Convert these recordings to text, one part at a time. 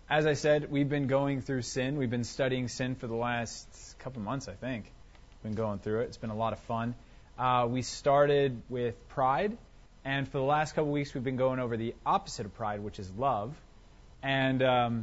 As I said, we've been going through sin. We've been studying sin for the last couple months, I think. Been going through it. It's been a lot of fun. We started with pride, and for the last couple weeks, we've been going over the opposite of pride, which is love. And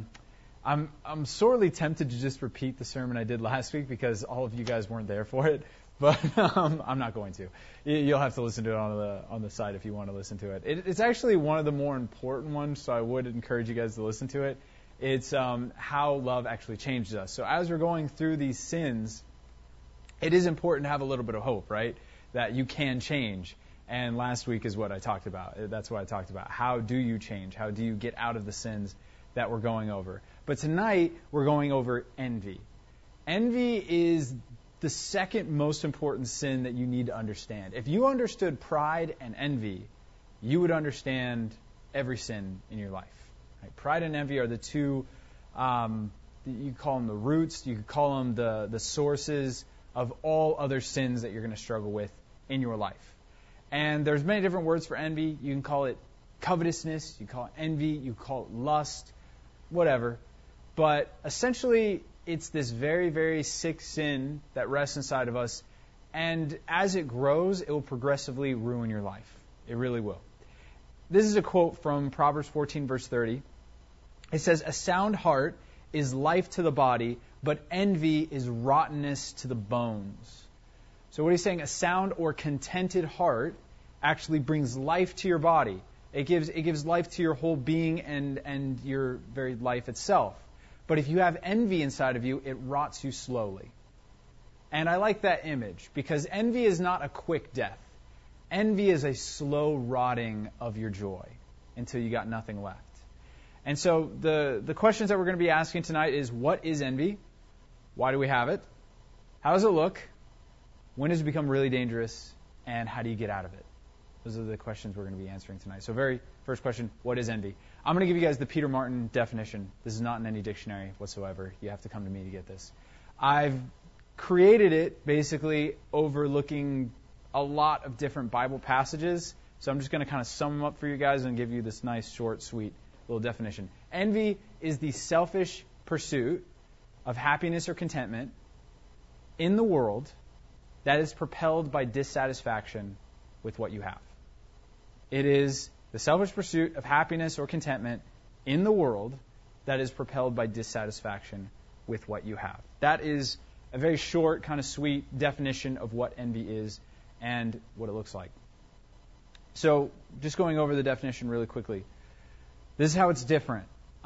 I'm sorely tempted to just repeat the sermon I did last week because all of you guys weren't there for it. But I'm not going to. You'll have to listen to it on the side if you want to listen to it. It's actually one of the more important ones, so I would encourage you guys to listen to it. It's how love actually changes us. So as we're going through these sins, it is important to have a little bit of hope, right? That you can change. And last week is what I talked about. That's what I talked about. How do you change? How do you get out of the sins that we're going over? But tonight, we're going over envy. Envy is the second most important sin that you need to understand. If you understood pride and envy, you would understand every sin in your life. Right? Pride and envy are the two, you call them the roots, you could call them the sources of all other sins that you're going to struggle with in your life. And there's many different words for envy. You can call it covetousness, you call it envy, you call it lust, whatever. But essentially, it's this very, very sick sin that rests inside of us. And as it grows, it will progressively ruin your life. It really will. This is a quote from Proverbs 14, verse 30. It says, "A sound heart is life to the body, but envy is rottenness to the bones." So what he's saying, a sound or contented heart actually brings life to your body. It gives life to your whole being and your very life itself. But if you have envy inside of you, it rots you slowly. And I like that image because envy is not a quick death. Envy is a slow rotting of your joy until you got nothing left. And so the questions that we're going to be asking tonight is, what is envy? Why do we have it? How does it look? When does it become really dangerous? And how do you get out of it? Those are the questions we're going to be answering tonight. So very first question, what is envy? I'm going to give you guys the Peter Martin definition. This is not in any dictionary whatsoever. You have to come to me to get this. I've created it basically overlooking a lot of different Bible passages. So I'm just going to kind of sum them up for you guys and give you this nice, short, sweet little definition. Envy is the selfish pursuit of happiness or contentment in the world that is propelled by dissatisfaction with what you have. It is the selfish pursuit of happiness or contentment in the world that is propelled by dissatisfaction with what you have. That is a very short, kind of sweet definition of what envy is and what it looks like. So, just going over the definition really quickly. This is how it's different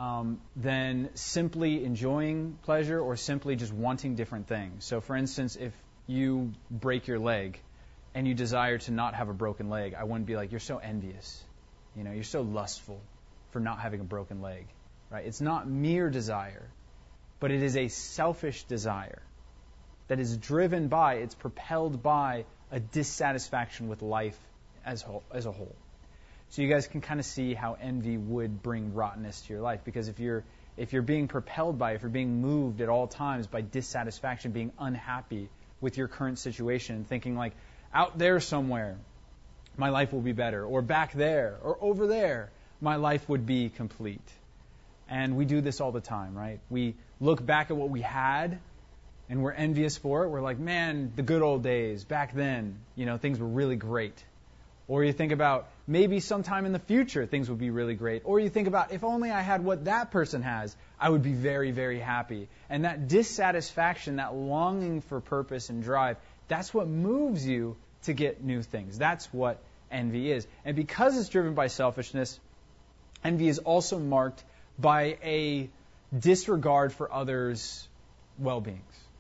than simply enjoying pleasure or simply just wanting different things. So, for instance, if you break your leg and you desire to not have a broken leg, I wouldn't be like, you're so envious. You're so lustful for not having a broken leg. Right? It's not mere desire, but it is a selfish desire that is driven by, it's propelled by a dissatisfaction with life as a whole. So you guys can kind of see how envy would bring rottenness to your life, because if you're being propelled by, if you're being moved at all times by dissatisfaction, being unhappy with your current situation, thinking like, out there somewhere, my life will be better, or back there, or over there, my life would be complete. And we do this all the time, right? We look back at what we had, and we're envious for it. We're like, man, the good old days, back then, things were really great. Or you think about, maybe sometime in the future, things would be really great. Or you think about, if only I had what that person has, I would be very, very happy. And that dissatisfaction, that longing for purpose and drive, that's what moves you to get new things. That's what envy is. And because it's driven by selfishness, envy is also marked by a disregard for others' well-beings.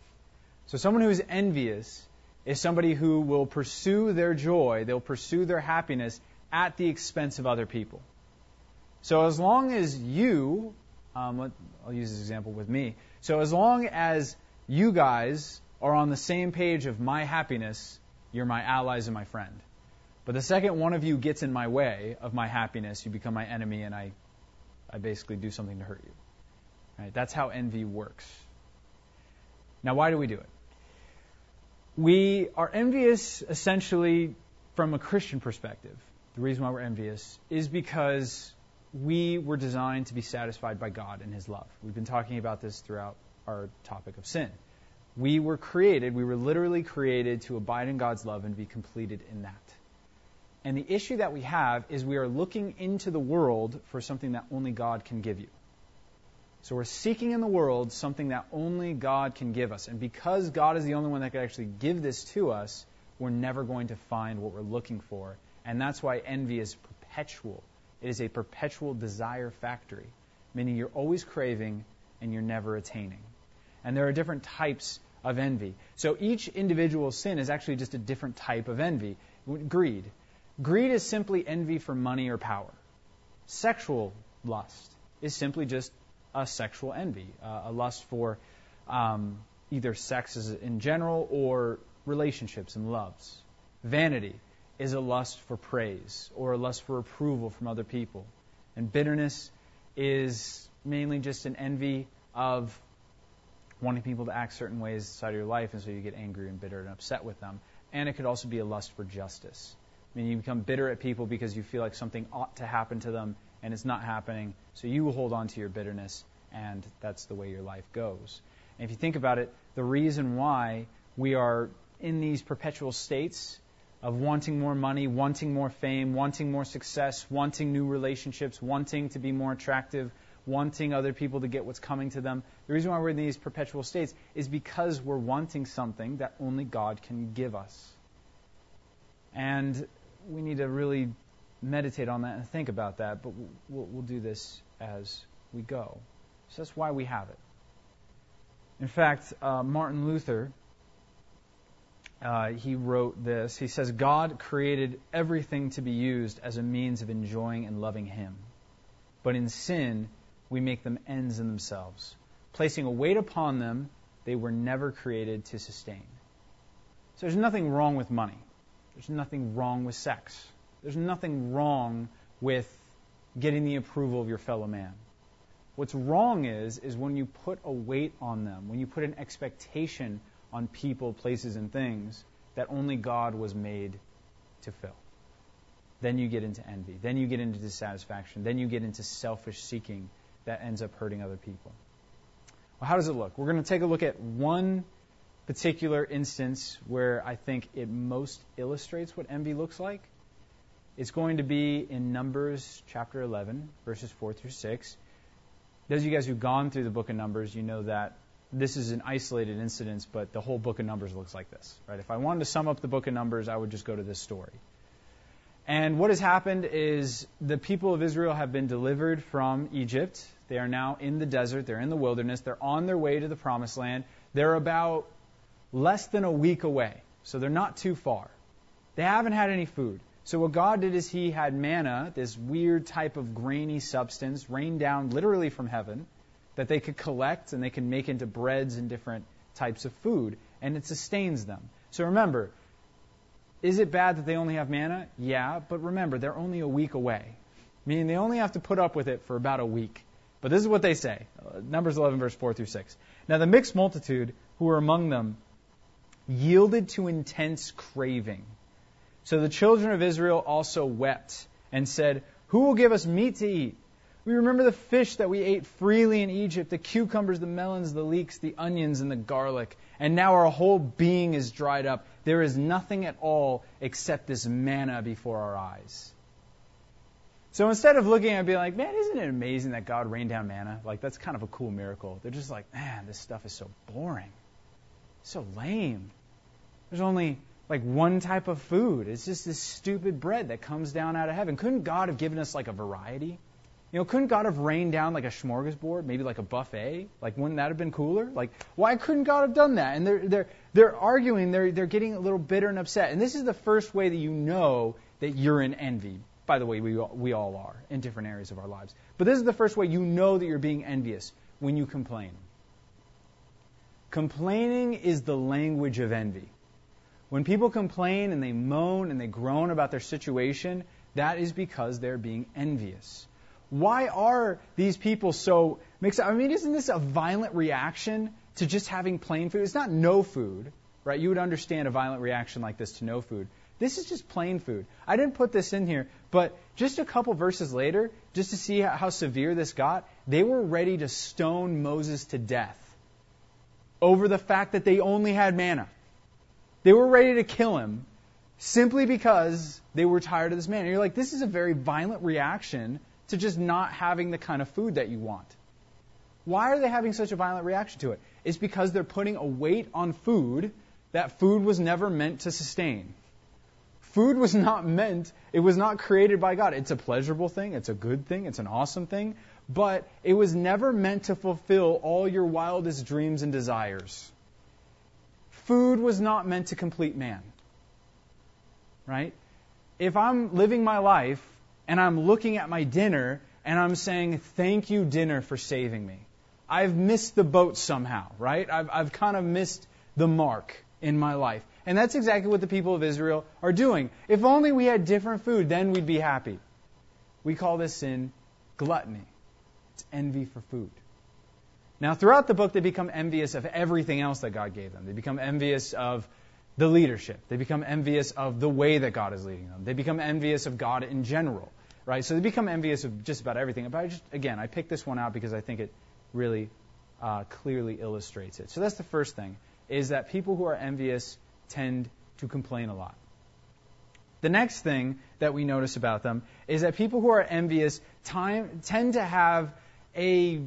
So someone who is envious is somebody who will pursue their joy, they'll pursue their happiness at the expense of other people. So as long as you, I'll use this example with me. So as long as you guys are on the same page of my happiness, you're my allies and my friend. But the second one of you gets in my way of my happiness, you become my enemy, and I basically do something to hurt you. Right? That's how envy works. Now, why do we do it? We are envious essentially from a Christian perspective. The reason why we're envious is because we were designed to be satisfied by God and His love. We've been talking about this throughout our topic of sin. We were literally created to abide in God's love and be completed in that. And the issue that we have is we are looking into the world for something that only God can give you. So we're seeking in the world something that only God can give us. And because God is the only one that can actually give this to us, we're never going to find what we're looking for. And that's why envy is perpetual. It is a perpetual desire factory, meaning you're always craving and you're never attaining. And there are different types of envy. So each individual sin is actually just a different type of envy. Greed. Greed is simply envy for money or power. Sexual lust is simply just a sexual envy, a lust for either sex in general or relationships and loves. Vanity is a lust for praise or a lust for approval from other people. And bitterness is mainly just an envy of wanting people to act certain ways inside of your life, and so you get angry and bitter and upset with them. And it could also be a lust for justice. I mean, you become bitter at people because you feel like something ought to happen to them, and it's not happening, so you will hold on to your bitterness, and that's the way your life goes. And if you think about it, the reason why we are in these perpetual states of wanting more money, wanting more fame, wanting more success, wanting new relationships, wanting to be more attractive, wanting other people to get what's coming to them. The reason why we're in these perpetual states is because we're wanting something that only God can give us. And we need to really meditate on that and think about that, but we'll do this as we go. So that's why we have it. In fact, Martin Luther, he wrote this. He says, God created everything to be used as a means of enjoying and loving Him. But in sin, we make them ends in themselves. Placing a weight upon them they were never created to sustain. So there's nothing wrong with money. There's nothing wrong with sex. There's nothing wrong with getting the approval of your fellow man. What's wrong is when you put a weight on them, when you put an expectation on people, places, and things that only God was made to fill. Then you get into envy. Then you get into dissatisfaction. Then you get into selfish seeking that ends up hurting other people. Well, how does it look? We're going to take a look at one particular instance where I think it most illustrates what envy looks like. It's going to be in Numbers chapter 11, verses 4 through 6. Those of you guys who've gone through the book of Numbers, you know that this is an isolated incident, but the whole book of Numbers looks like this. Right? If I wanted to sum up the book of Numbers, I would just go to this story. And what has happened is the people of Israel have been delivered from Egypt. They are now in the desert. They're in the wilderness. They're on their way to the promised land. They're about less than a week away, so they're not too far. They haven't had any food. So what God did is He had manna, this weird type of grainy substance, rain down literally from heaven, that they could collect and they can make into breads and different types of food, and it sustains them. So remember, is it bad that they only have manna? Yeah, but remember, they're only a week away, meaning they only have to put up with it for about a week. But this is what they say, Numbers 11, verse 4 through 6. Now the mixed multitude who were among them yielded to intense craving. So the children of Israel also wept and said, "Who will give us meat to eat? We remember the fish that we ate freely in Egypt, the cucumbers, the melons, the leeks, the onions, and the garlic. And now our whole being is dried up. There is nothing at all except this manna before our eyes." So instead of looking at it and being like, man, isn't it amazing that God rained down manna? Like, that's kind of a cool miracle. They're just like, man, this stuff is so boring. So lame. There's only like one type of food. It's just this stupid bread that comes down out of heaven. Couldn't God have given us like a variety? You know, couldn't God have rained down like a smorgasbord, maybe like a buffet? Like, wouldn't that have been cooler? Like, why couldn't God have done that? And they're arguing, they're getting a little bitter and upset. And this is the first way that you know that you're in envy. By the way, we all are in different areas of our lives. But this is the first way you know that you're being envious, when you complain. Complaining is the language of envy. When people complain and they moan and they groan about their situation, that is because they're being envious. Why are these people so mixed up? I mean, isn't this a violent reaction to just having plain food? It's not no food, right? You would understand a violent reaction like this to no food. This is just plain food. I didn't put this in here, but just a couple verses later, just to see how severe this got, they were ready to stone Moses to death over the fact that they only had manna. They were ready to kill him simply because they were tired of this manna. And you're like, this is a very violent reaction to just not having the kind of food that you want. Why are they having such a violent reaction to it? It's because they're putting a weight on food that food was never meant to sustain. Food was not meant, it was not created by God. It's a pleasurable thing, it's a good thing, it's an awesome thing, but it was never meant to fulfill all your wildest dreams and desires. Food was not meant to complete man. Right? If I'm living my life and I'm looking at my dinner and I'm saying, thank you, dinner, for saving me. I've missed the boat somehow, right? I've kind of missed the mark in my life. And that's exactly what the people of Israel are doing. If only we had different food, then we'd be happy. We call this sin gluttony. It's envy for food. Now, throughout the book, they become envious of everything else that God gave them. They become envious of the leadership. They become envious of the way that God is leading them. They become envious of God in general, right? So they become envious of just about everything. But I picked this one out because I think it really clearly illustrates it. So that's the first thing, is that people who are envious tend to complain a lot. The next thing that we notice about them is that people who are envious tend to have a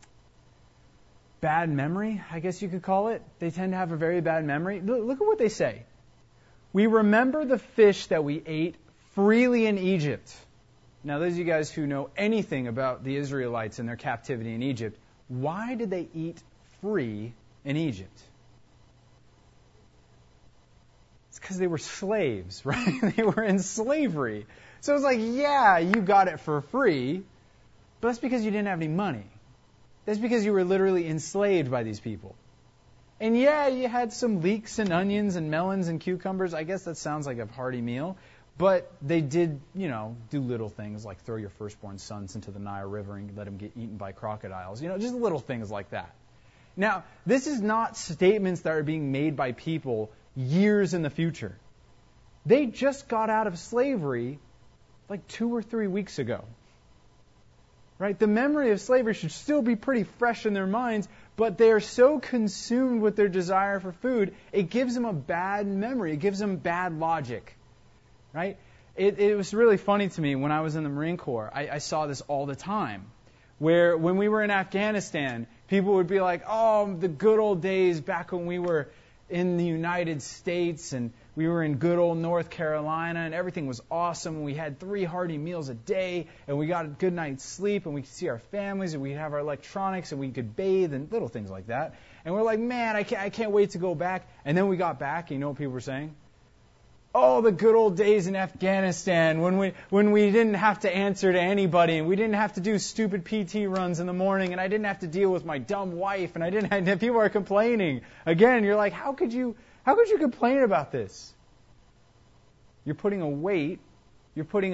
bad memory, I guess you could call it. They tend to have a very bad memory. Look at what they say. We remember the fish that we ate freely in Egypt. Now, those of you guys who know anything about the Israelites and their captivity in Egypt, why did they eat free in Egypt? It's because they were slaves, right? They were in slavery. So it's like, yeah, you got it for free, but that's because you didn't have any money. That's because you were literally enslaved by these people. And yeah, you had some leeks and onions and melons and cucumbers. I guess that sounds like a hearty meal. But they did, do little things like throw your firstborn sons into the Nile River and let them get eaten by crocodiles. Just little things like that. Now, this is not statements that are being made by people years in the future. They just got out of slavery like 2 or 3 weeks ago. Right? The memory of slavery should still be pretty fresh in their minds, but they are so consumed with their desire for food, it gives them a bad memory. It gives them bad logic. Right? It was really funny to me when I was in the Marine Corps. I saw this all the time, where when we were in Afghanistan, people would be like, oh, the good old days back when we were in the United States and we were in good old North Carolina and everything was awesome and we had 3 hearty meals a day and we got a good night's sleep and we could see our families and we'd have our electronics and we could bathe and little things like that. And we're like, man, I can't wait to go back. And then we got back and you know what people were saying? Oh, the good old days in Afghanistan when we didn't have to answer to anybody and we didn't have to do stupid PT runs in the morning and I didn't have to deal with my dumb wife and I didn't have, people are complaining. Again, you're like, how could you complain about this? You're putting a weight, you're putting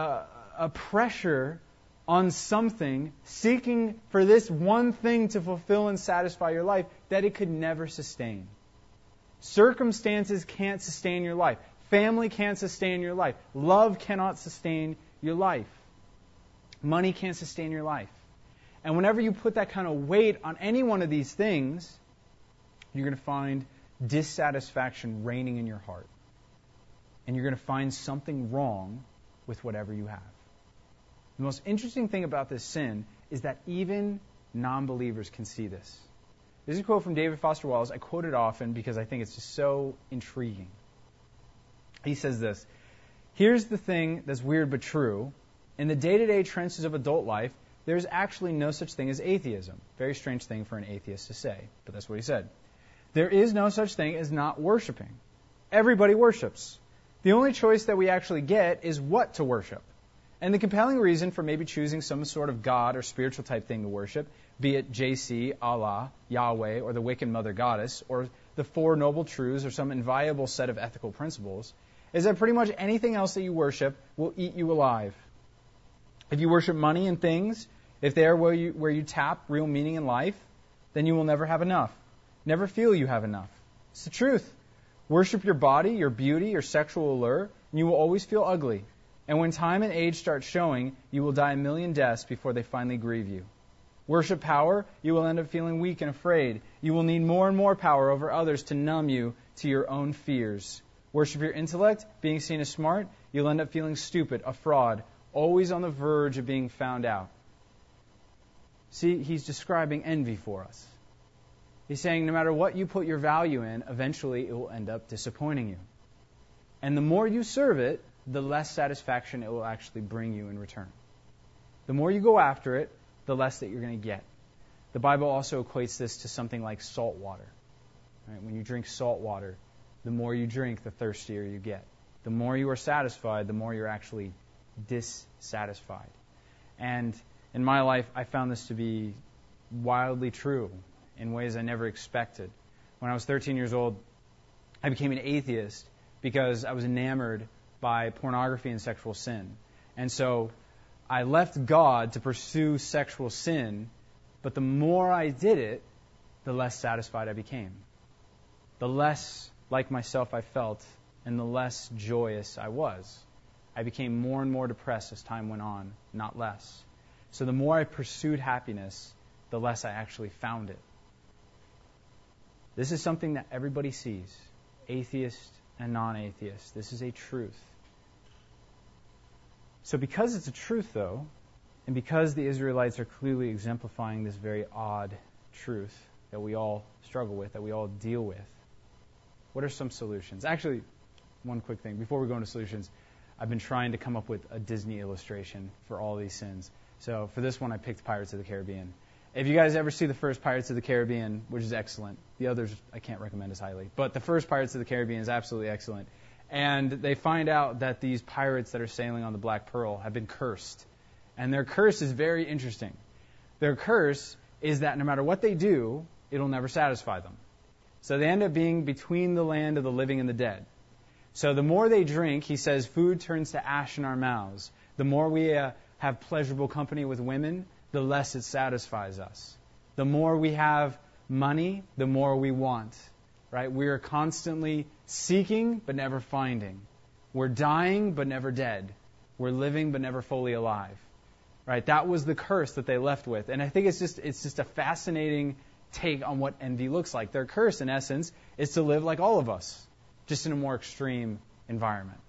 a pressure on something, seeking for this one thing to fulfill and satisfy your life that it could never sustain. Circumstances can't sustain your life. Family can't sustain your life. Love cannot sustain your life. Money can't sustain your life. And whenever you put that kind of weight on any one of these things, you're going to find dissatisfaction reigning in your heart. And you're going to find something wrong with whatever you have. The most interesting thing about this sin is that even non-believers can see this. This is a quote from David Foster Wallace. I quote it often because I think it's just so intriguing. He says this, here's the thing that's weird but true. In the day-to-day trenches of adult life, there's actually no such thing as atheism. Very strange thing for an atheist to say, but that's what he said. There is no such thing as not worshiping. Everybody worships. The only choice that we actually get is what to worship. And the compelling reason for maybe choosing some sort of God or spiritual type thing to worship, be it JC, Allah, Yahweh, or the Wiccan Mother Goddess, or the Four Noble Truths, or some inviolable set of ethical principles, is that pretty much anything else that you worship will eat you alive. If you worship money and things, if they are where you tap real meaning in life, then you will never have enough. Never feel you have enough. It's the truth. Worship your body, your beauty, your sexual allure, and you will always feel ugly. And when time and age start showing, you will die a million deaths before they finally grieve you. Worship power, you will end up feeling weak and afraid. You will need more and more power over others to numb you to your own fears. Worship your intellect, being seen as smart, you'll end up feeling stupid, a fraud, always on the verge of being found out. See, he's describing envy for us. He's saying no matter what you put your value in, eventually it will end up disappointing you. And the more you serve it, the less satisfaction it will actually bring you in return. The more you go after it, the less that you're going to get. The Bible also equates this to something like salt water. Right? When you drink salt water, the more you drink, the thirstier you get. The more you are satisfied, the more you're actually dissatisfied. And in my life, I found this to be wildly true in ways I never expected. When I was 13 years old, I became an atheist because I was enamored by pornography and sexual sin. And so I left God to pursue sexual sin, but the more I did it, the less satisfied I became. The less like myself I felt, and the less joyous I was. I became more and more depressed as time went on, not less. So the more I pursued happiness, the less I actually found it. This is something that everybody sees, atheist and non-atheist. This is a truth. So because it's a truth, though, and because the Israelites are clearly exemplifying this very odd truth that we all struggle with, that we all deal with, what are some solutions? Actually, one quick thing. Before we go into solutions, I've been trying to come up with a Disney illustration for all these sins. So for this one, I picked Pirates of the Caribbean. If you guys ever see the first Pirates of the Caribbean, which is excellent, the others I can't recommend as highly, but the first Pirates of the Caribbean is absolutely excellent. And they find out that these pirates that are sailing on the Black Pearl have been cursed. And their curse is very interesting. Their curse is that no matter what they do, it'll never satisfy them. So they end up being between the land of the living and the dead. So the more they drink, he says, food turns to ash in our mouths. The more we have pleasurable company with women, the less it satisfies us. The more we have money, the more we want. Right? We are constantly seeking but never finding. We're dying but never dead. We're living but never fully alive. Right? That was the curse that they left with. And I think it's just a fascinating take on what envy looks like. Their curse, in essence, is to live like all of us, just in a more extreme environment.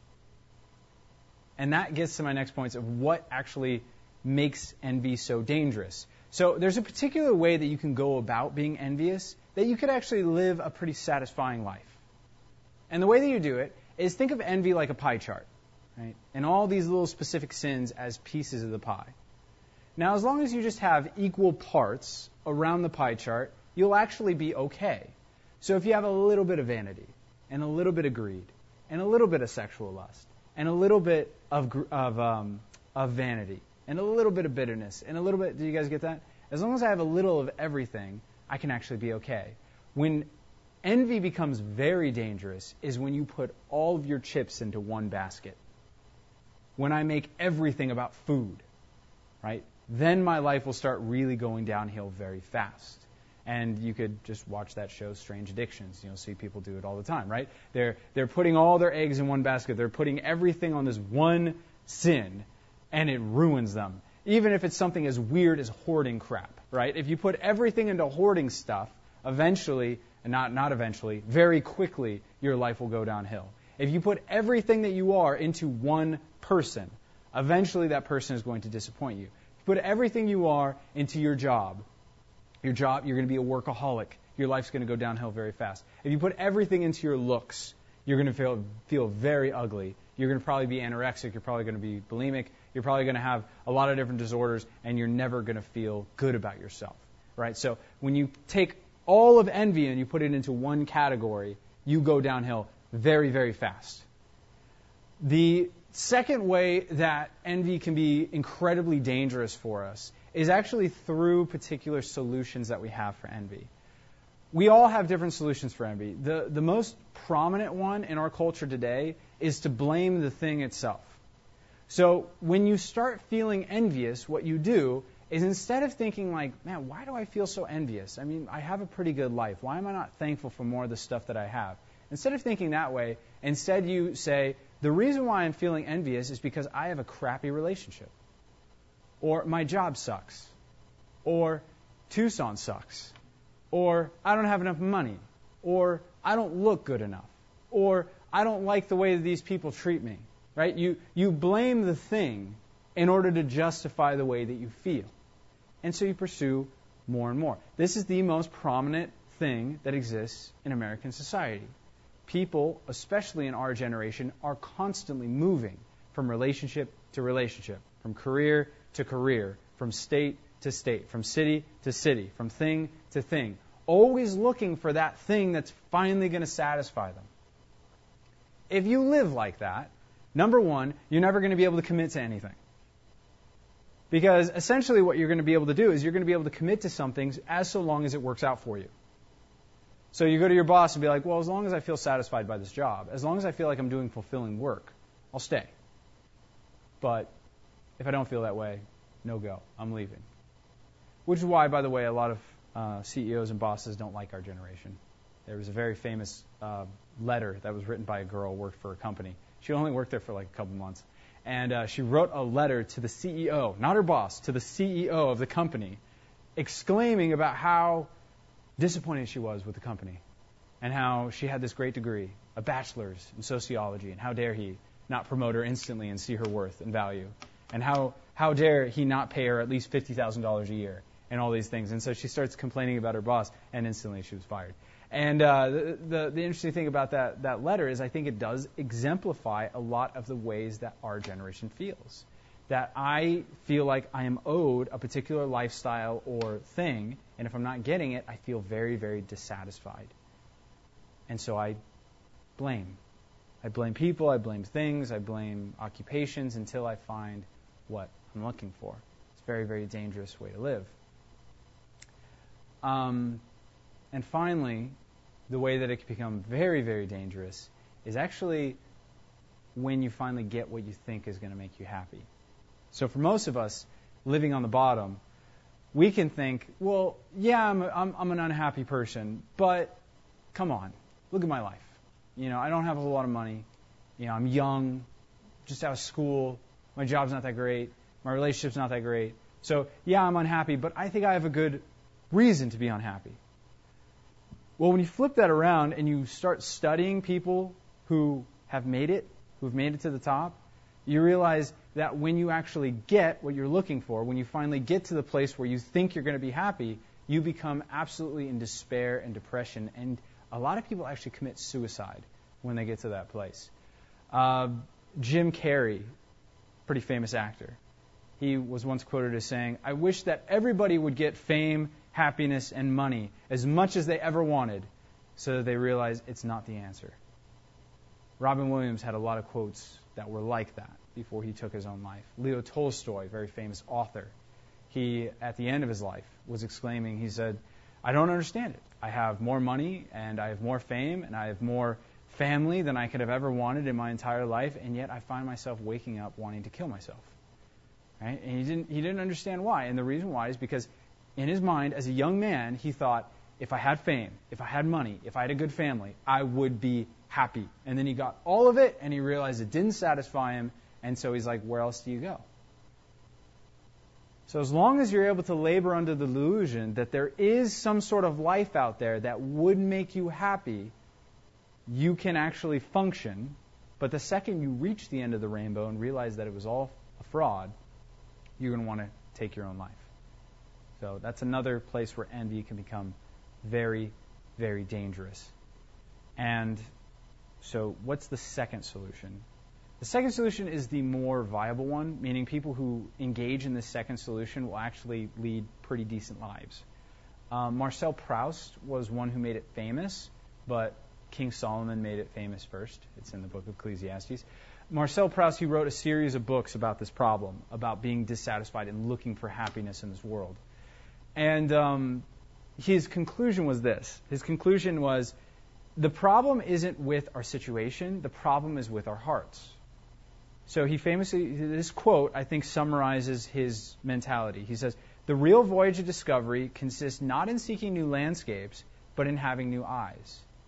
And that gets to my next points of what actually makes envy so dangerous. So there's a particular way that you can go about being envious that you could actually live a pretty satisfying life. And the way that you do it is think of envy like a pie chart, right? And all these little specific sins as pieces of the pie. Now, as long as you just have equal parts around the pie chart, you'll actually be okay. So if you have a little bit of vanity, and a little bit of greed, and a little bit of sexual lust, and a little bit of vanity, and a little bit of bitterness, and a little bit, do you guys get that? As long as I have a little of everything, I can actually be okay. When envy becomes very dangerous is when you put all of your chips into one basket. When I make everything about food, right? Then my life will start really going downhill very fast. And you could just watch that show, Strange Addictions. You'll see people do it all the time, right? They're putting all their eggs in one basket. They're putting everything on this one sin, and it ruins them. Even if it's something as weird as hoarding crap, right? If you put everything into hoarding stuff, eventually, and not eventually, very quickly, your life will go downhill. If you put everything that you are into one person, eventually that person is going to disappoint you. If you put everything you are into your job, you're going to be a workaholic. Your life's going to go downhill very fast. If you put everything into your looks, you're going to feel very ugly. You're going to probably be anorexic. You're probably going to be bulimic. You're probably going to have a lot of different disorders, and you're never going to feel good about yourself, right? So when you take all of envy and you put it into one category, you go downhill very, very fast. The second way that envy can be incredibly dangerous for us is actually through particular solutions that we have for envy. We all have different solutions for envy. The most prominent one in our culture today is to blame the thing itself. So when you start feeling envious, what you do is instead of thinking like, man, why do I feel so envious? I mean, I have a pretty good life. Why am I not thankful for more of the stuff that I have? Instead of thinking that way, instead you say, The reason why I'm feeling envious is because I have a crappy relationship, or my job sucks, or Tucson sucks, or I don't have enough money, or I don't look good enough, or I don't like the way that these people treat me, right? You blame the thing in order to justify the way that you feel. And so you pursue more and more. This is the most prominent thing that exists in American society. People, especially in our generation, are constantly moving from relationship to relationship, from career to career, from state to state, from city to city, from thing to thing, always looking for that thing that's finally going to satisfy them. If you live like that, number one, you're never going to be able to commit to anything. Because essentially what you're going to be able to do is you're going to be able to commit to something as so long as it works out for you. So you go to your boss and be like, well, as long as I feel satisfied by this job, as long as I feel like I'm doing fulfilling work, I'll stay. But if I don't feel that way, no go. I'm leaving. Which is why, by the way, a lot of CEOs and bosses don't like our generation. There was a very famous letter that was written by a girl who worked for a company. She only worked there for like a couple months. And she wrote a letter to the CEO, not her boss, to the CEO of the company, exclaiming about how disappointed she was with the company and how she had this great degree, a bachelor's in sociology, and how dare he not promote her instantly and see her worth and value, and how dare he not pay her at least $50,000 a year and all these things. And so she starts complaining about her boss, and instantly she was fired. And the interesting thing about that letter is I think it does exemplify a lot of the ways that our generation feels. That I feel like I am owed a particular lifestyle or thing, and if I'm not getting it, I feel very, very dissatisfied. And so I blame. I blame people, I blame things, I blame occupations until I find what I'm looking for. It's a very, very dangerous way to live. And finally, the way that it can become very, very dangerous is actually when you finally get what you think is going to make you happy. So for most of us living on the bottom, we can think, well, yeah, I'm an unhappy person, but come on, look at my life. You know, I don't have a whole lot of money. You know, I'm young, just out of school. My job's not that great. My relationship's not that great. So yeah, I'm unhappy, but I think I have a good reason to be unhappy. Well, when you flip that around and you start studying people who have made it to the top, you realize that when you actually get what you're looking for, when you finally get to the place where you think you're going to be happy, you become absolutely in despair and depression. And a lot of people actually commit suicide when they get to that place. Jim Carrey, pretty famous actor, he was once quoted as saying, "I wish that everybody would get fame, happiness, and money as much as they ever wanted, so that they realize it's not the answer." Robin Williams had a lot of quotes that were like that before he took his own life. Leo Tolstoy, very famous author, he, at the end of his life, was exclaiming, he said, "I don't understand it. I have more money, and I have more fame, and I have more family than I could have ever wanted in my entire life, and yet I find myself waking up wanting to kill myself." Right? And he didn't understand why. And the reason why is because in his mind, as a young man, he thought, if I had fame, if I had money, if I had a good family, I would be happy. And then he got all of it, and he realized it didn't satisfy him, and so he's like, where else do you go? So as long as you're able to labor under the delusion that there is some sort of life out there that would make you happy, you can actually function. But the second you reach the end of the rainbow and realize that it was all a fraud, you're going to want to take your own life. So that's another place where envy can become very, very dangerous. And so what's the second solution? The second solution is the more viable one, meaning people who engage in this second solution will actually lead pretty decent lives. Marcel Proust was one who made it famous, but King Solomon made it famous first. It's in the book of Ecclesiastes. Marcel Proust, he wrote a series of books about this problem, about being dissatisfied and looking for happiness in this world. And his conclusion was this. His conclusion was, the problem isn't with our situation, the problem is with our hearts. So he famously, this quote, I think, summarizes his mentality. He says, "The real voyage of discovery consists not in seeking new landscapes, but in having new eyes.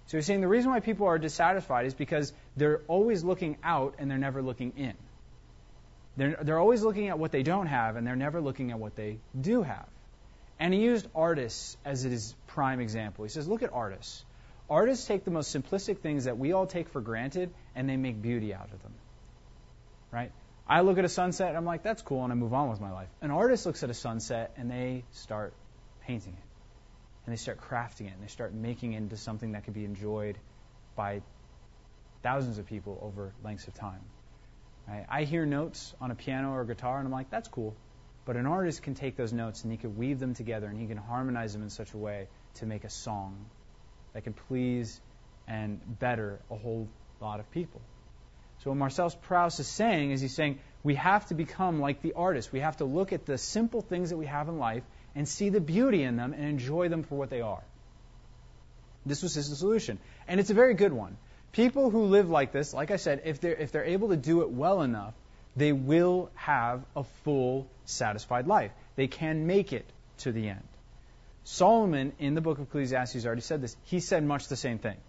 So he's saying the reason why people are dissatisfied is because they're always looking out and they're never looking in. They're always looking at what they don't have and they're never looking at what they do have. And he used artists as his prime example. He says, look at artists. Artists take the most simplistic things that we all take for granted and they make beauty out of them. Right? I look at a sunset and I'm like, that's cool, and I move on with my life. An artist looks at a sunset and they start painting it. And they start crafting it and they start making it into something that can be enjoyed by thousands of people over lengths of time. Right? I hear notes on a piano or a guitar and I'm like, that's cool. But an artist can take those notes and he can weave them together and he can harmonize them in such a way to make a song that can please and better a whole lot of people. So what Marcel Proust is saying is he's saying we have to become like the artist. We have to look at the simple things that we have in life and see the beauty in them and enjoy them for what they are. This was his solution. And it's a very good one. People who live like this, like I said, if they're able to do it well enough, they will have a full, satisfied life. They can make it to the end. Solomon, in the book of Ecclesiastes, already said this. He said much the same thing.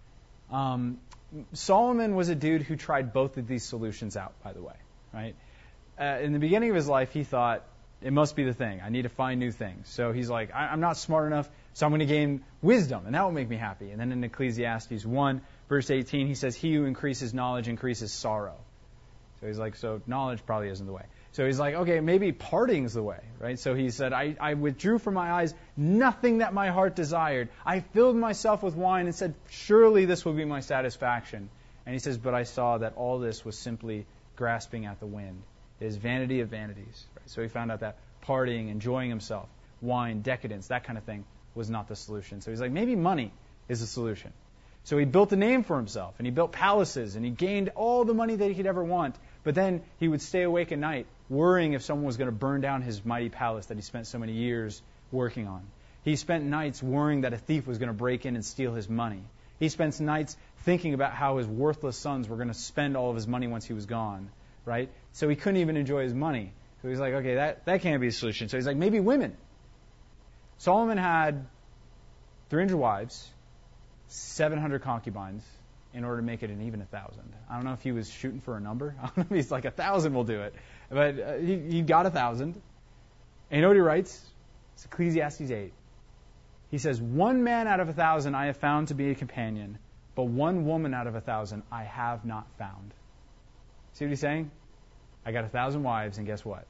Solomon was a dude who tried both of these solutions out, by the way. Right? In the beginning of his life, he thought, it must be the thing. I need to find new things. So he's like, I'm not smart enough, so I'm going to gain wisdom, and that will make me happy. And then in Ecclesiastes 1, verse 18, he says, he who increases knowledge increases sorrow. So he's like, so knowledge probably isn't the way. So he's like, okay, maybe partying's the way, right? So he said, I withdrew from my eyes nothing that my heart desired. I filled myself with wine and said, surely this will be my satisfaction. And he says, but I saw that all this was simply grasping at the wind. It is vanity of vanities. Right? So he found out that partying, enjoying himself, wine, decadence, that kind of thing was not the solution. So he's like, maybe money is the solution. So he built a name for himself, and he built palaces, and he gained all the money that he could ever want. But then he would stay awake at night, worrying if someone was going to burn down his mighty palace that he spent so many years working on. He spent nights worrying that a thief was going to break in and steal his money. He spent nights thinking about how his worthless sons were going to spend all of his money once he was gone, right? So he couldn't even enjoy his money. So he's like, okay, that can't be a solution. So he's like, maybe women. Solomon had 300 wives, 700 concubines, in order to make it an even 1,000. I don't know if he was shooting for a number. I don't know if he's like 1,000 will do it. But he got 1,000. And you know what he writes? It's Ecclesiastes 8. He says, 1 man out of 1,000 I have found to be a companion, but 1 woman out of 1,000 I have not found. See what he's saying? I got 1,000 wives, and guess what?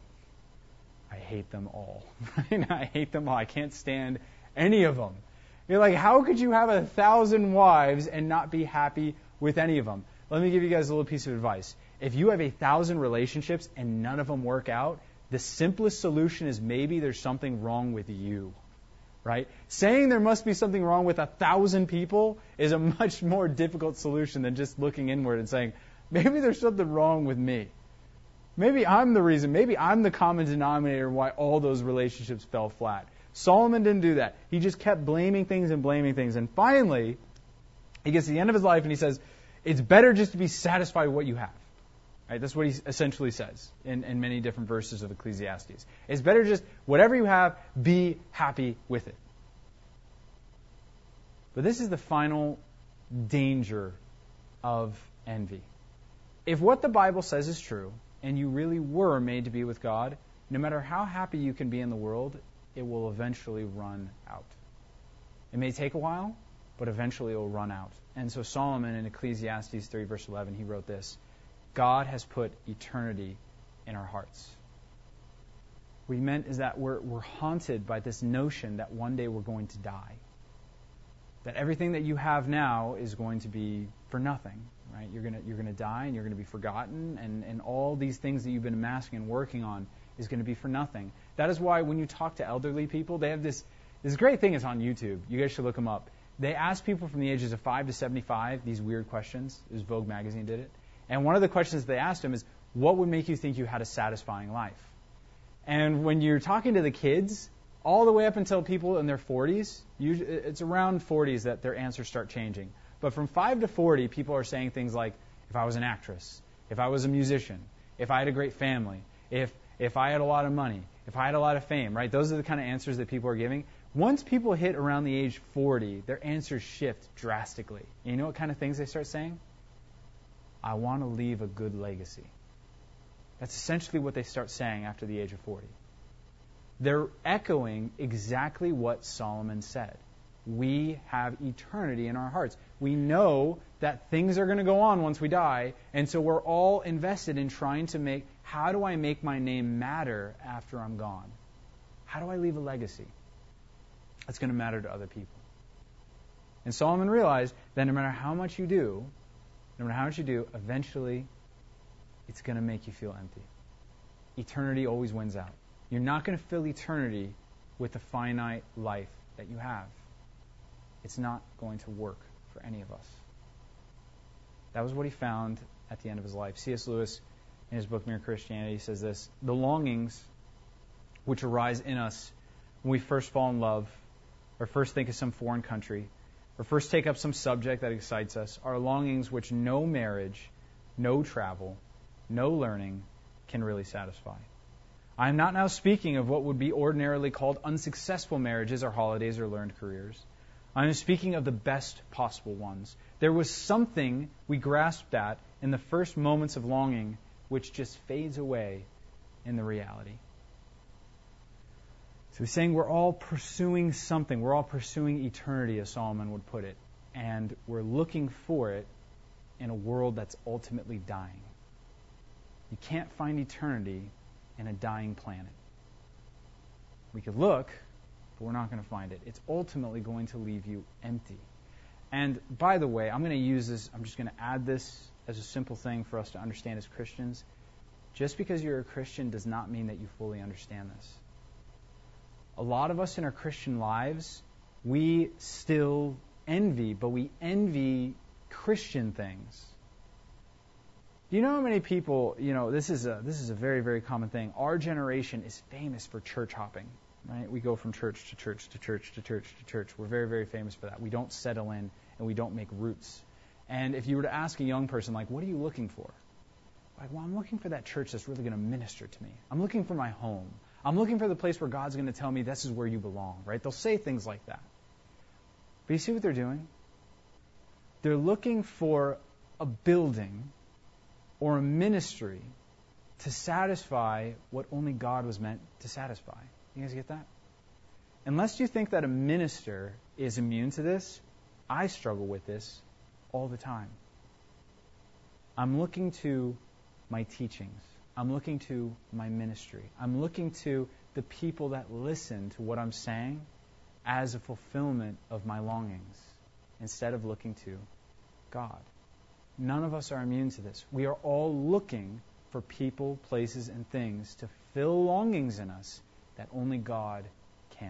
I hate them all. I hate them all. I can't stand any of them. You're like, how could you have 1,000 wives and not be happy with any of them? Let me give you guys a little piece of advice. If you have 1,000 relationships and none of them work out, the simplest solution is maybe there's something wrong with you. Right? Saying there must be something wrong with 1,000 people is a much more difficult solution than just looking inward and saying, maybe there's something wrong with me. Maybe I'm the reason. Maybe I'm the common denominator why all those relationships fell flat. Solomon didn't do that. He just kept blaming things. And finally, he gets to the end of his life and he says, it's better just to be satisfied with what you have. Right? That's what he essentially says in many different verses of Ecclesiastes. It's better just, whatever you have, be happy with it. But this is the final danger of envy. If what the Bible says is true, and you really were made to be with God, no matter how happy you can be in the world, it will eventually run out. It may take a while, but eventually it will run out. And so Solomon in Ecclesiastes 3 verse 11, he wrote this, God has put eternity in our hearts. What he meant is that we're haunted by this notion that one day we're going to die. That everything that you have now is going to be for nothing. Right? You're gonna die and you're gonna be forgotten, and all these things that you've been amassing and working on is going to be for nothing. That is why when you talk to elderly people, they have this great thing. It's on YouTube. You guys should look them up. They ask people from the ages of 5 to 75 these weird questions. It was Vogue magazine did it. And one of the questions they asked them is, what would make you think you had a satisfying life? And when you're talking to the kids, all the way up until people in their 40s, it's around 40s that their answers start changing. But from 5 to 40, people are saying things like, if I was an actress, if I was a musician, if I had a great family, if I had a lot of money, If I had a lot of fame, right? Those are the kind of answers that people are giving. Once people hit around the age 40, their answers shift drastically. And you know what kind of things they start saying? I want to leave a good legacy. That's essentially what they start saying after the age of 40. They're echoing exactly what Solomon said. We have eternity in our hearts. We know that things are going to go on once we die, and so we're all invested in trying to make, how do I make my name matter after I'm gone? How do I leave a legacy that's going to matter to other people? And Solomon realized that no matter how much you do, eventually it's going to make you feel empty. Eternity always wins out. You're not going to fill eternity with the finite life that you have. It's not going to work for any of us. That was what he found at the end of his life. C.S. Lewis, in his book Mere Christianity, says this: the longings which arise in us when we first fall in love, or first think of some foreign country, or first take up some subject that excites us, are longings which no marriage, no travel, no learning can really satisfy. I am not now speaking of what would be ordinarily called unsuccessful marriages or holidays or learned careers. I am speaking of the best possible ones. There was something we grasped at in the first moments of longing which just fades away in the reality. So he's saying we're all pursuing something. We're all pursuing eternity, as Solomon would put it. And we're looking for it in a world that's ultimately dying. You can't find eternity in a dying planet. We could look, but we're not going to find it. It's ultimately going to leave you empty. And by the way, I'm going to use this, I'm just going to add this as a simple thing for us to understand as Christians. Just because you're a Christian does not mean that you fully understand this. A lot of us in our Christian lives, we still envy, but we envy Christian things. Do you know how many people, this is a very, very common thing. Our generation is famous for church hopping, right? We go from church to church to church to church to church. We're very, very famous for that. We don't settle in and we don't make roots. And if you were to ask a young person, like, what are you looking for? Like, well, I'm looking for that church that's really going to minister to me. I'm looking for my home. I'm looking for the place where God's going to tell me this is where you belong, right? They'll say things like that. But you see what they're doing? They're looking for a building or a ministry to satisfy what only God was meant to satisfy. You guys get that? Unless you think that a minister is immune to this, I struggle with this all the time. I'm looking to my teachings. I'm looking to my ministry. I'm looking to the people that listen to what I'm saying as a fulfillment of my longings instead of looking to God. None of us are immune to this. We are all looking for people, places, and things to fill longings in us that only God can.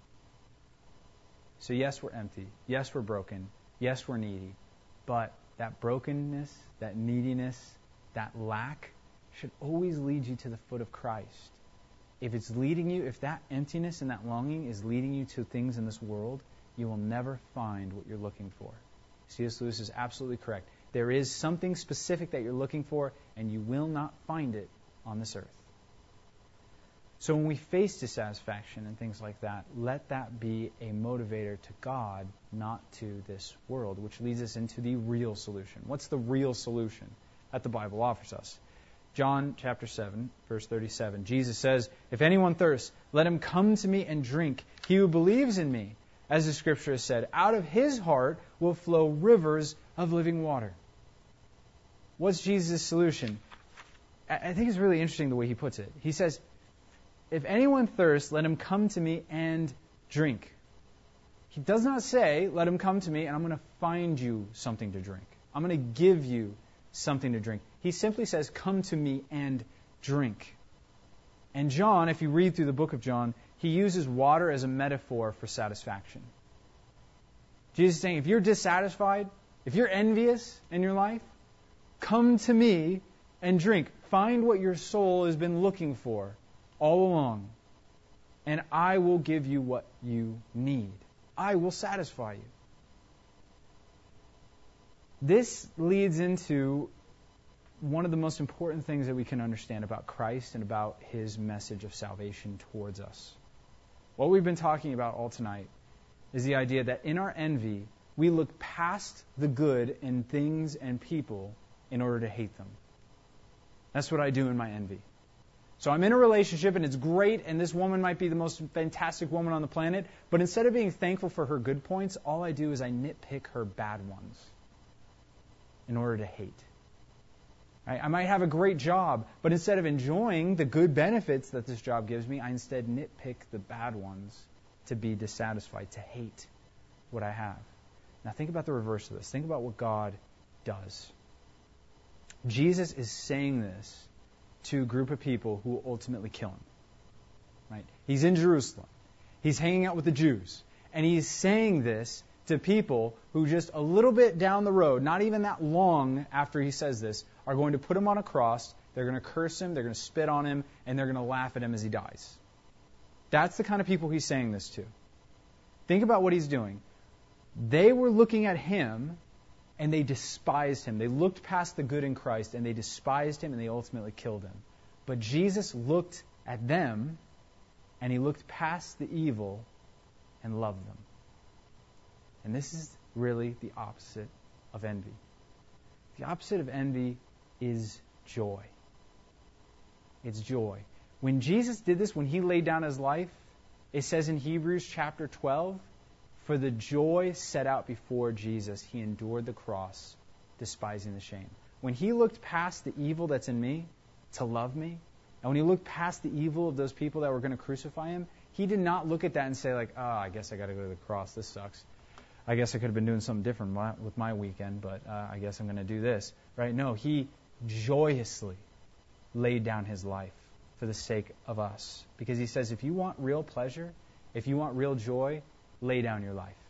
So yes, we're empty. Yes, we're broken. Yes, we're needy. But that brokenness, that neediness, that lack should always lead you to the foot of Christ. If it's leading you, if that emptiness and that longing is leading you to things in this world, you will never find what you're looking for. C.S. Lewis is absolutely correct. There is something specific that you're looking for, and you will not find it on this earth. So when we face dissatisfaction and things like that, let that be a motivator to God, not to this world, which leads us into the real solution. What's the real solution that the Bible offers us? John chapter 7, verse 37. Jesus says, "If anyone thirsts, let him come to me and drink. He who believes in me, as the Scripture has said, out of his heart will flow rivers of living water." What's Jesus' solution? I think it's really interesting the way he puts it. He says, if anyone thirsts, let him come to me and drink. He does not say, let him come to me and I'm going to find you something to drink. I'm going to give you something to drink. He simply says, come to me and drink. And John, if you read through the book of John, he uses water as a metaphor for satisfaction. Jesus is saying, if you're dissatisfied, if you're envious in your life, come to me and drink. Find what your soul has been looking for all along, and I will give you what you need. I will satisfy you. This leads into one of the most important things that we can understand about Christ and about his message of salvation towards us. What we've been talking about all tonight is the idea that in our envy, we look past the good in things and people in order to hate them. That's what I do in my envy. So I'm in a relationship and it's great, and this woman might be the most fantastic woman on the planet, but instead of being thankful for her good points, all I do is I nitpick her bad ones in order to hate. Right? I might have a great job, but instead of enjoying the good benefits that this job gives me, I instead nitpick the bad ones to be dissatisfied, to hate what I have. Now think about the reverse of this. Think about what God does. Jesus is saying this to a group of people who will ultimately kill him. Right? He's in Jerusalem. He's hanging out with the Jews. And he's saying this to people who just a little bit down the road, not even that long after he says this, are going to put him on a cross, they're going to curse him, they're going to spit on him, and they're going to laugh at him as he dies. That's the kind of people he's saying this to. Think about what he's doing. They were looking at him, and they despised him. They looked past the good in Christ, and they despised him, and they ultimately killed him. But Jesus looked at them, and he looked past the evil and loved them. And this is really the opposite of envy. The opposite of envy is joy. It's joy. When Jesus did this, when he laid down his life, it says in Hebrews chapter 12, for the joy set out before Jesus, he endured the cross, despising the shame. When he looked past the evil that's in me to love me, and when he looked past the evil of those people that were going to crucify him, he did not look at that and say, like, I guess I got to go to the cross. This sucks. I guess I could have been doing something different with my weekend, but I guess I'm going to do this. Right? No, he joyously laid down his life for the sake of us. Because he says, if you want real pleasure, if you want real joy, lay down your life.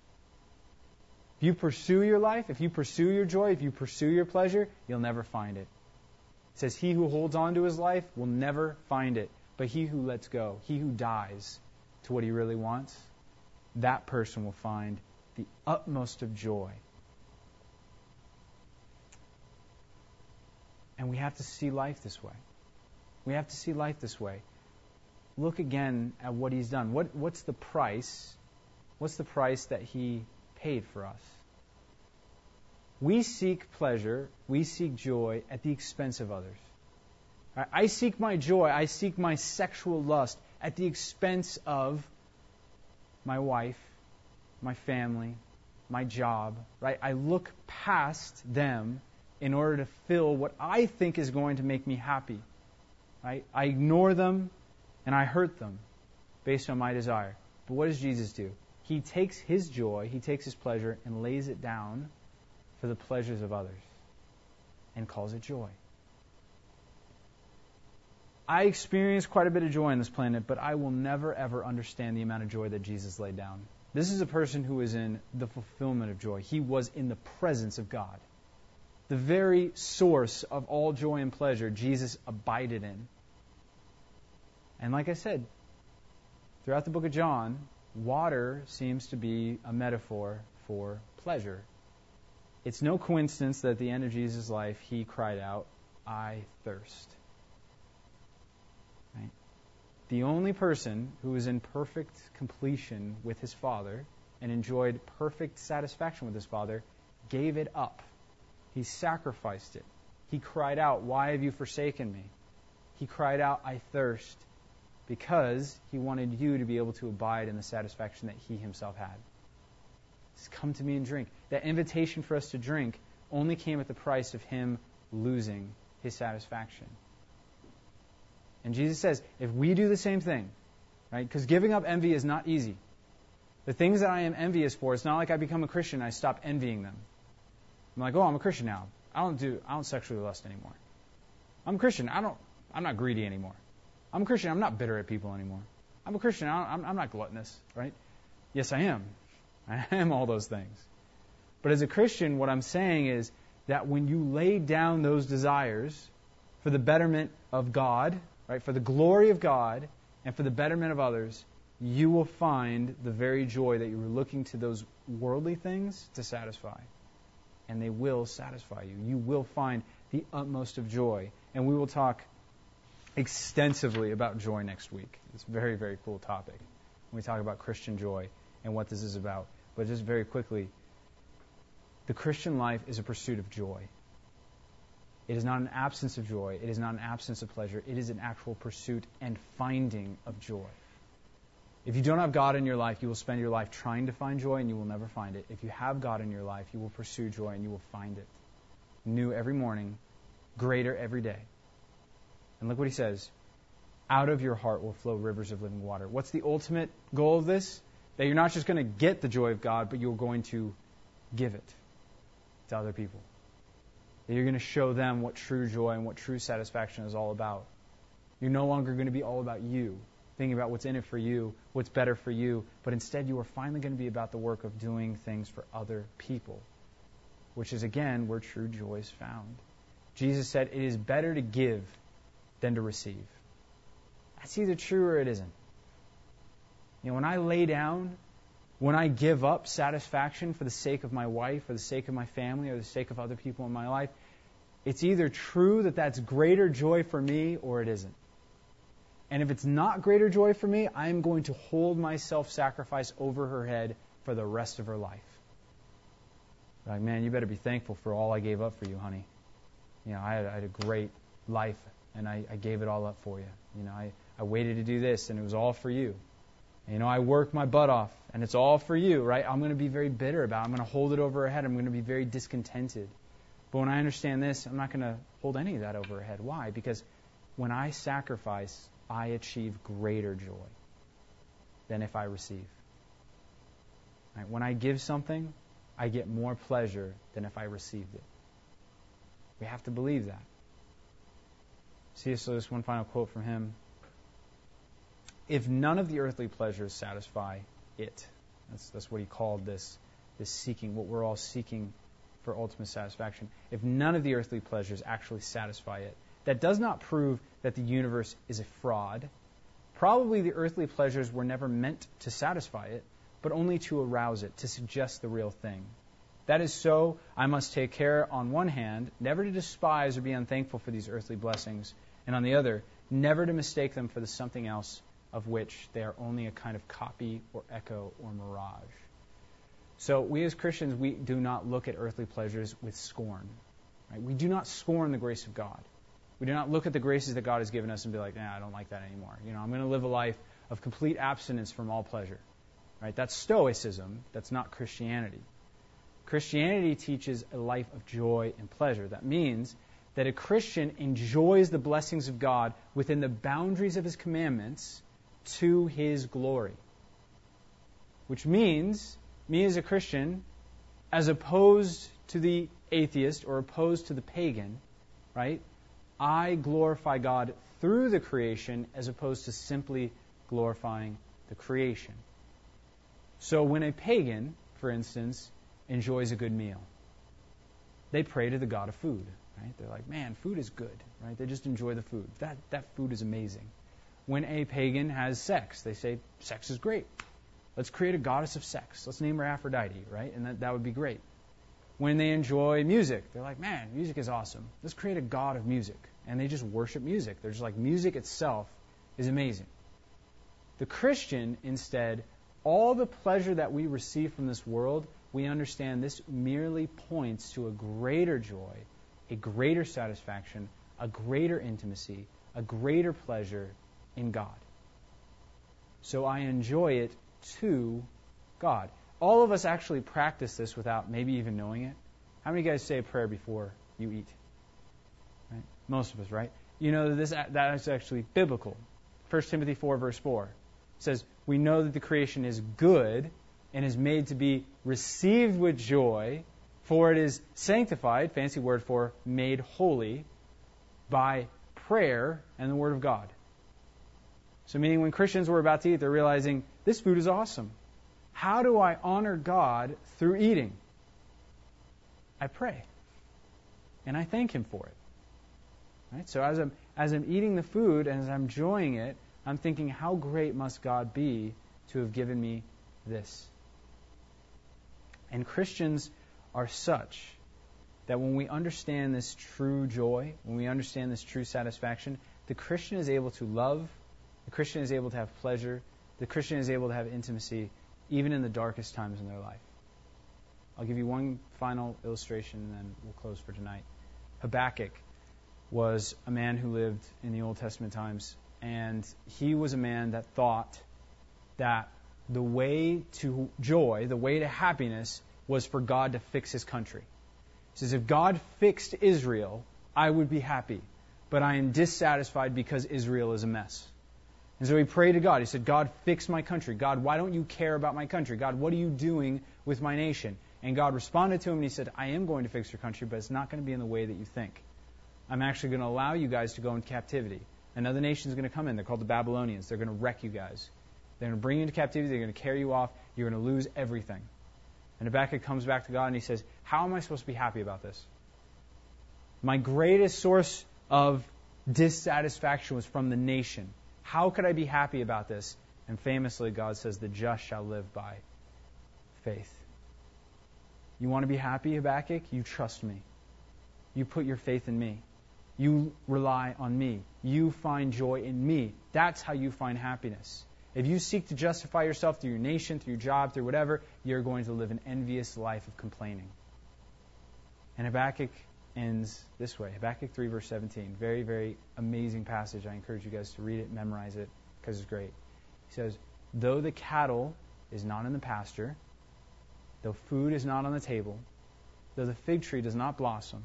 If you pursue your life, if you pursue your joy, if you pursue your pleasure, you'll never find it. It says, he who holds on to his life will never find it. But he who lets go, he who dies to what he really wants, that person will find the utmost of joy. And we have to see life this way. We have to see life this way. Look again at what he's done. What's the price? What's the price that he paid for us? We seek pleasure, we seek joy at the expense of others. I seek my joy, I seek my sexual lust at the expense of my wife, my family, my job, right? I look past them in order to fill what I think is going to make me happy, right? I ignore them and I hurt them based on my desire. But what does Jesus do? He takes his joy, he takes his pleasure and lays it down for the pleasures of others and calls it joy. I experience quite a bit of joy on this planet, but I will never ever understand the amount of joy that Jesus laid down. This is a person who is in the fulfillment of joy. He was in the presence of God. The very source of all joy and pleasure, Jesus abided in. And like I said, throughout the book of John, water seems to be a metaphor for pleasure. It's no coincidence that at the end of Jesus' life, he cried out, I thirst. Right? The only person who was in perfect completion with his Father and enjoyed perfect satisfaction with his Father gave it up. He sacrificed it. He cried out, why have you forsaken me? He cried out, I thirst, because he wanted you to be able to abide in the satisfaction that he himself had. Just come to me and drink. That invitation for us to drink only came at the price of him losing his satisfaction. And Jesus says, if we do the same thing, right? Because giving up envy is not easy. The things that I am envious for, it's not like I become a Christian and I stop envying them. I'm like, I'm a Christian now. I don't sexually lust anymore. I'm a Christian. I'm not greedy anymore. I'm a Christian. I'm not bitter at people anymore. I'm a Christian. I'm not gluttonous, right? Yes, I am. I am all those things. But as a Christian, what I'm saying is that when you lay down those desires for the betterment of God, right, for the glory of God and for the betterment of others, you will find the very joy that you were looking to those worldly things to satisfy. And they will satisfy you. You will find the utmost of joy. And we will talk extensively about joy next week. It's a very, very cool topic when we talk about Christian joy and what this is about. But just very quickly, the Christian life is a pursuit of joy. It is not an absence of joy. It is not an absence of pleasure. It is an actual pursuit and finding of joy. If you don't have God in your life, you will spend your life trying to find joy and you will never find it. If you have God in your life, you will pursue joy and you will find it. New every morning, greater every day. And look what he says. Out of your heart will flow rivers of living water. What's the ultimate goal of this? That you're not just going to get the joy of God, but you're going to give it to other people. That you're going to show them what true joy and what true satisfaction is all about. You're no longer going to be all about you, thinking about what's in it for you, what's better for you, but instead you are finally going to be about the work of doing things for other people, which is, again, where true joy is found. Jesus said, it is better to give than to receive. That's either true or it isn't. When I lay down, when I give up satisfaction for the sake of my wife, or the sake of my family, or the sake of other people in my life, it's either true that that's greater joy for me or it isn't. And if it's not greater joy for me, I'm going to hold my self-sacrifice over her head for the rest of her life. Like, man, you better be thankful for all I gave up for you, honey. I had a great life, and I gave it all up for you. I waited to do this, and it was all for you. And, I worked my butt off, and it's all for you, right? I'm going to be very bitter about it. I'm going to hold it over her head. I'm going to be very discontented. But when I understand this, I'm not going to hold any of that over her head. Why? Because when I sacrifice, I achieve greater joy than if I receive. Right? When I give something, I get more pleasure than if I received it. We have to believe that. C.S. Lewis, one final quote from him. If none of the earthly pleasures satisfy it, that's what he called this seeking, what we're all seeking for ultimate satisfaction. If none of the earthly pleasures actually satisfy it, that does not prove that the universe is a fraud. Probably the earthly pleasures were never meant to satisfy it, but only to arouse it, to suggest the real thing. That is so, I must take care, on one hand, never to despise or be unthankful for these earthly blessings, and on the other, never to mistake them for the something else of which they are only a kind of copy or echo or mirage. So we as Christians, we do not look at earthly pleasures with scorn. Right? We do not scorn the grace of God. We do not look at the graces that God has given us and be like, I don't like that anymore. I'm going to live a life of complete abstinence from all pleasure. Right? That's Stoicism. That's not Christianity. Christianity teaches a life of joy and pleasure. That means that a Christian enjoys the blessings of God within the boundaries of His commandments to His glory. Which means, me as a Christian, as opposed to the atheist or opposed to the pagan, right? I glorify God through the creation as opposed to simply glorifying the creation. So when a pagan, for instance, enjoys a good meal, they pray to the God of food. Right? They're like, man, food is good. Right? They just enjoy the food. That food is amazing. When a pagan has sex, they say, sex is great. Let's create a goddess of sex. Let's name her Aphrodite, right? And that would be great. When they enjoy music, they're like, man, music is awesome. Let's create a god of music. And they just worship music. They're just like, music itself is amazing. The Christian, instead, all the pleasure that we receive from this world, we understand this merely points to a greater joy, a greater satisfaction, a greater intimacy, a greater pleasure in God. So I enjoy it to God. All of us actually practice this without maybe even knowing it. How many of you guys say a prayer before you eat? Right? Most of us, right? That is actually biblical. 1 Timothy 4, verse 4 says, we know that the creation is good and is made to be received with joy, for it is sanctified, fancy word for made holy, by prayer and the Word of God. So meaning when Christians were about to eat, they're realizing, this food is awesome. How do I honor God through eating? I pray. And I thank Him for it. Right? So as I'm eating the food and as I'm enjoying it, I'm thinking, how great must God be to have given me this? And Christians are such that when we understand this true joy, when we understand this true satisfaction, the Christian is able to love, the Christian is able to have pleasure, the Christian is able to have intimacy, even in the darkest times in their life. I'll give you one final illustration, and then we'll close for tonight. Habakkuk was a man who lived in the Old Testament times, and he was a man that thought that the way to joy, the way to happiness, was for God to fix his country. He says, if God fixed Israel, I would be happy, but I am dissatisfied because Israel is a mess. And so he prayed to God. He said, God, fix my country. God, why don't you care about my country? God, what are you doing with my nation? And God responded to him and he said, I am going to fix your country, but it's not going to be in the way that you think. I'm actually going to allow you guys to go into captivity. Another nation is going to come in. They're called the Babylonians. They're going to wreck you guys. They're going to bring you into captivity. They're going to carry you off. You're going to lose everything. And Habakkuk comes back to God and he says, how am I supposed to be happy about this? My greatest source of dissatisfaction was from the nation. How could I be happy about this? And famously, God says, the just shall live by faith. You want to be happy, Habakkuk? You trust me. You put your faith in me. You rely on me. You find joy in me. That's how you find happiness. If you seek to justify yourself through your nation, through your job, through whatever, you're going to live an envious life of complaining. And Habakkuk ends this way. Habakkuk 3, verse 17. Very, very amazing passage. I encourage you guys to read it, memorize it, because it's great. He says, though the cattle is not in the pasture, though food is not on the table, though the fig tree does not blossom.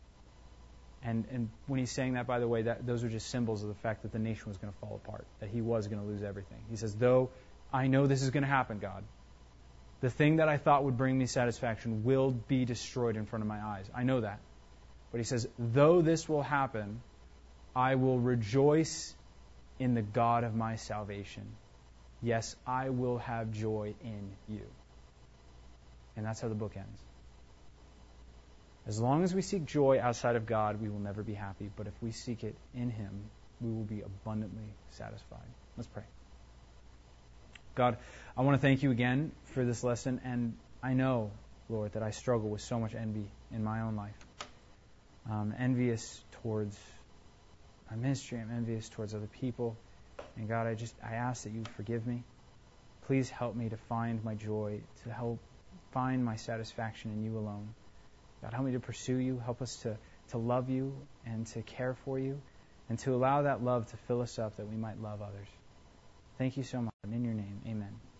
And when he's saying that, by the way, those are just symbols of the fact that the nation was going to fall apart, that he was going to lose everything. He says, though I know this is going to happen, God, the thing that I thought would bring me satisfaction will be destroyed in front of my eyes. I know that. But he says, though this will happen, I will rejoice in the God of my salvation. Yes, I will have joy in you. And that's how the book ends. As long as we seek joy outside of God, we will never be happy. But if we seek it in Him, we will be abundantly satisfied. Let's pray. God, I want to thank you again for this lesson. And I know, Lord, that I struggle with so much envy in my own life. I'm envious towards my ministry. I'm envious towards other people. And God, I ask that you forgive me. Please help me to find my joy, to help find my satisfaction in you alone. God, help me to pursue you. Help us to love you and to care for you and to allow that love to fill us up that we might love others. Thank you so much. In your name, amen.